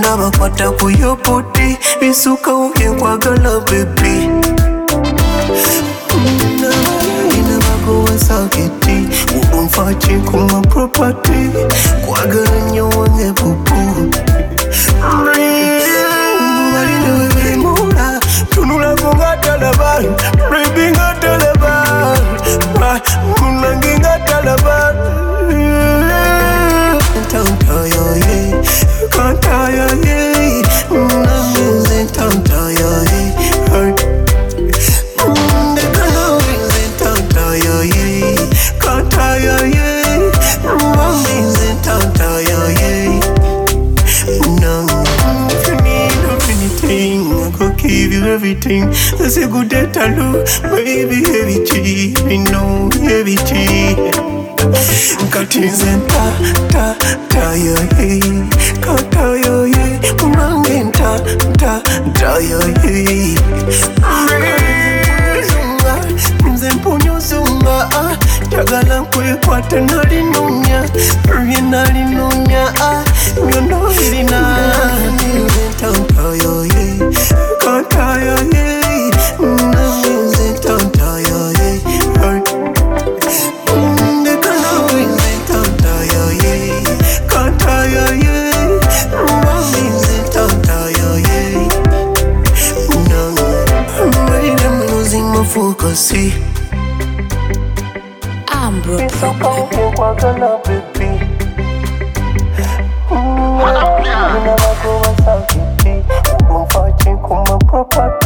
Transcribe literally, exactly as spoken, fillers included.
Ngaba kwata kuyoputi bisuka uye kwa gala baby. Ina bako wa saketi Udumfachi kuma property Kwa gala nyowange pupu Marina wewe mura Tunula konga talaban Baby nga talaban Munangi nga talaban Tantaya ye Kantaya ye Munangi tantaya ye Tantaya ye Kantaya ye Munangi tantaya ye If you need anything, I could give you everything. That's a good day to look, baby, heavy G, me know, heavy G. Cutting and ta, ta, ta, yeah, yeah. Cut, ta, yeah, yeah. Kumangin, ta, ta, ta, yeah, yeah. Zunga, mzempunyo zunga, ah. Jagala kwe kwa tenali nunya, rinali nunya, ah. You know it now. Tantaya ye, kantaya ye, namuze tantaya ye. The kanawe tantaya ye, kantaya ye, namuze tantaya ye. I'm losing my focus. I'm broke. Nina wako wa sakiti Udumfachi kuma property